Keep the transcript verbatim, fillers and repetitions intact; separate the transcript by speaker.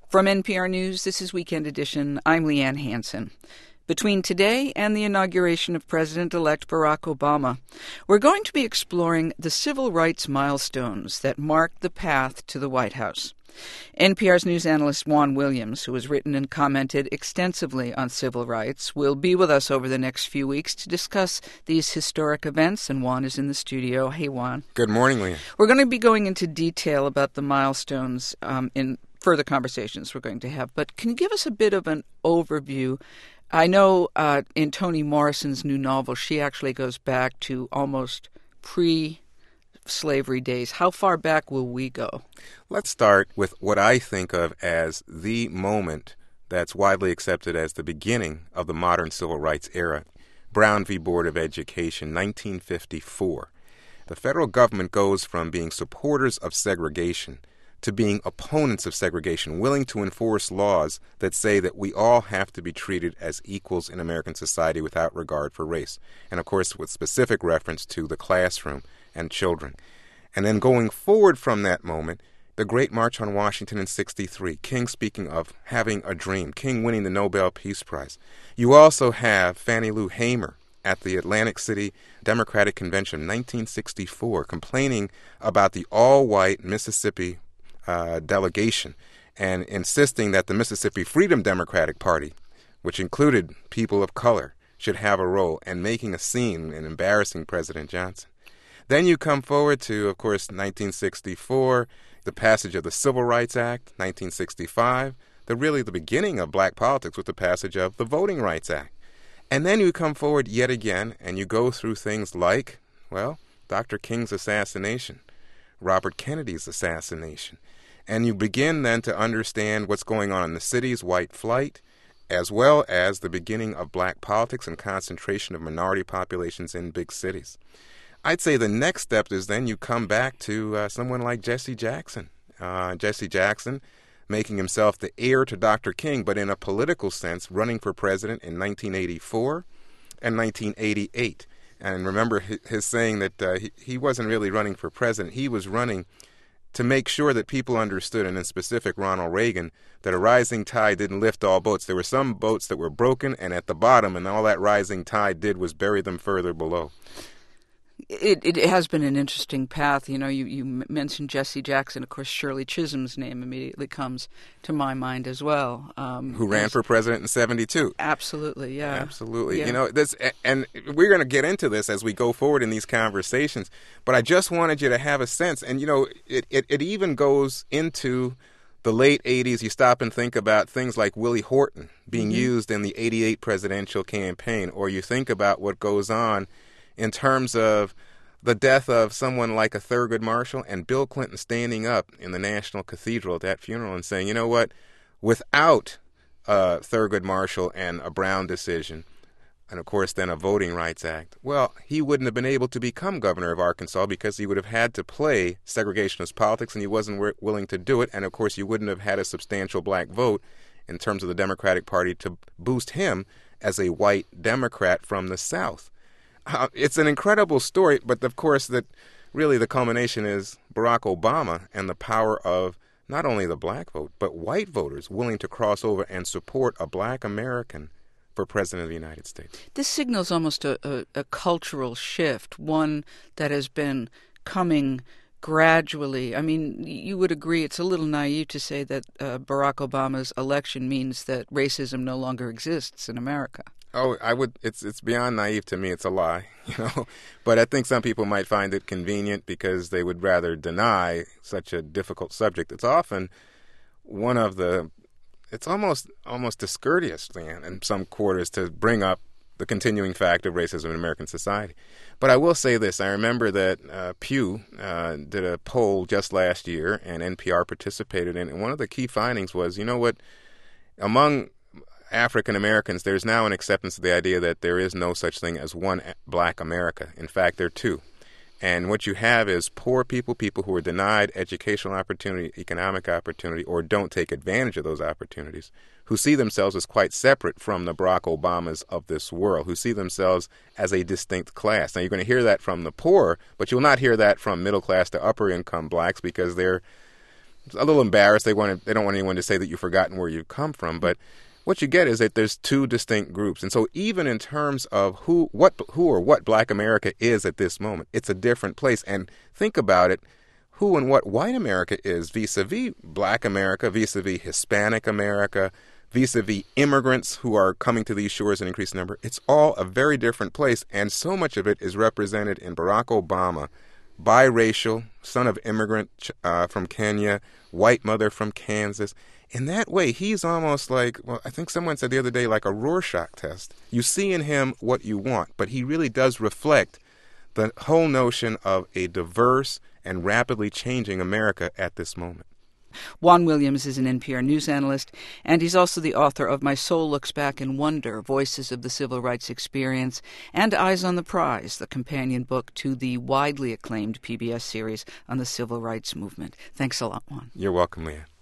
Speaker 1: From N P R News, this is Weekend Edition. I'm Leanne Hansen. Between today and the inauguration of President-elect Barack Obama, we're going to be exploring the civil rights milestones that marked the path to the White House. N P R's news analyst Juan Williams, who has written and commented extensively on civil rights, will be with us over the next few weeks to discuss these historic events, and Juan is in the studio. Hey, Juan.
Speaker 2: Good morning, Leanne.
Speaker 1: We're going to be going into detail about the milestones um, in further conversations we're going to have, but can you give us a bit of an overview? I know uh, in Toni Morrison's new novel, she actually goes back to almost pre-slavery days. How far back will we go?
Speaker 2: Let's start with what I think of as the moment that's widely accepted as the beginning of the modern civil rights era. Brown v. Board of Education, nineteen fifty-four. The federal government goes from being supporters of segregation to being opponents of segregation, willing to enforce laws that say that we all have to be treated as equals in American society without regard for race. And, of course, with specific reference to the classroom and children. And then going forward from that moment, the Great March on Washington in sixty-three, King speaking of having a dream, King winning the Nobel Peace Prize. You also have Fannie Lou Hamer at the Atlantic City Democratic Convention in nineteen sixty-four complaining about the all-white Mississippi Uh, delegation and insisting that the Mississippi Freedom Democratic Party, which included people of color, should have a role, and making a scene and embarrassing President Johnson. Then you come forward to, of course, nineteen sixty-four, the passage of the Civil Rights Act, nineteen sixty-five, the really the beginning of black politics with the passage of the Voting Rights Act. And then you come forward yet again and you go through things like, well, Doctor King's assassination, Robert Kennedy's assassination. And you begin then to understand what's going on in the city's white flight, as well as the beginning of black politics and concentration of minority populations in big cities. I'd say the next step is then you come back to uh, someone like Jesse Jackson. Uh, Jesse Jackson making himself the heir to Doctor King, but in a political sense, running for president in nineteen eighty-four and nineteen eighty-eight. And remember his, his saying that uh, he, he wasn't really running for president. He was running to make sure that people understood, and in specific Ronald Reagan, that a rising tide didn't lift all boats. There were some boats that were broken and at the bottom, and all that rising tide did was bury them further below.
Speaker 1: It it has been an interesting path. You know, you, you mentioned Jesse Jackson. Of course, Shirley Chisholm's name immediately comes to my mind as well. Um,
Speaker 2: Who ran for president in seventy-two.
Speaker 1: Absolutely, yeah.
Speaker 2: Absolutely.
Speaker 1: Yeah.
Speaker 2: You know, this, and we're going to get into this as we go forward in these conversations, but I just wanted you to have a sense, and, you know, it, it, it even goes into the late eighties. You stop and think about things like Willie Horton being mm-hmm. used in the eighty-eight presidential campaign, or you think about what goes on in terms of the death of someone like a Thurgood Marshall and Bill Clinton standing up in the National Cathedral at that funeral and saying, you know what, without uh, Thurgood Marshall and a Brown decision, and of course then a Voting Rights Act, well, he wouldn't have been able to become governor of Arkansas because he would have had to play segregationist politics, and he wasn't w- willing to do it. And of course you wouldn't have had a substantial black vote in terms of the Democratic Party to boost him as a white Democrat from the South. Uh, it's an incredible story, but of course that really the culmination is Barack Obama and the power of not only the black vote, but white voters willing to cross over and support a black American for president of the United States.
Speaker 1: This signals almost a, a, a cultural shift, one that has been coming gradually. I mean, you would agree it's a little naive to say that uh, Barack Obama's election means that racism no longer exists in America.
Speaker 2: Oh, I would. It's it's beyond naive to me. It's a lie, you know. But I think some people might find it convenient because they would rather deny such a difficult subject. It's often one of the. It's almost almost discourteous in some quarters to bring up the continuing fact of racism in American society. But I will say this: I remember that uh, Pew uh, did a poll just last year, and N P R participated in it. And one of the key findings was, you know what, among African Americans, there's now an acceptance of the idea that there is no such thing as one black America. In fact, there are two. And what you have is poor people, people who are denied educational opportunity, economic opportunity, or don't take advantage of those opportunities, who see themselves as quite separate from the Barack Obamas of this world, who see themselves as a distinct class. Now, you're going to hear that from the poor, but you'll not hear that from middle class to upper income blacks because they're a little embarrassed. They want to, they don't want anyone to say that you've forgotten where you've come from. But what you get is that there's two distinct groups. And so even in terms of who, what, who or what Black America is at this moment, it's a different place. And think about it, who and what white America is vis-a-vis Black America, vis-a-vis Hispanic America, vis-a-vis immigrants who are coming to these shores in increased number. It's all a very different place. And so much of it is represented in Barack Obama, biracial, son of immigrant uh, from Kenya, white mother from Kansas. In that way, he's almost like, well, I think someone said the other day, like a Rorschach test. You see in him what you want, but he really does reflect the whole notion of a diverse and rapidly changing America at this moment.
Speaker 1: Juan Williams is an N P R news analyst, and he's also the author of My Soul Looks Back in Wonder, Voices of the Civil Rights Experience, and Eyes on the Prize, the companion book to the widely acclaimed P B S series on the civil rights movement. Thanks a lot, Juan.
Speaker 2: You're welcome, Leah.